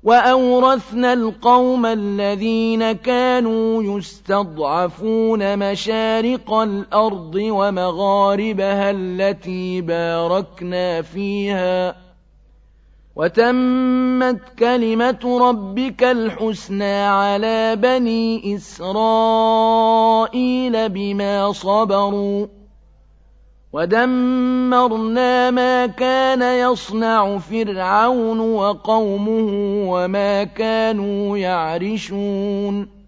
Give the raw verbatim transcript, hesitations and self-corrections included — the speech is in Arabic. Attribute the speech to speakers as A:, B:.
A: وأورثنا القوم الذين كانوا يستضعفون مشارق الأرض ومغاربها التي باركنا فيها وتمت كلمة ربك الحسنى على بني إسرائيل بما صبروا ودمرنا ما كان يصنع فرعون وقومه وما كانوا يعرشون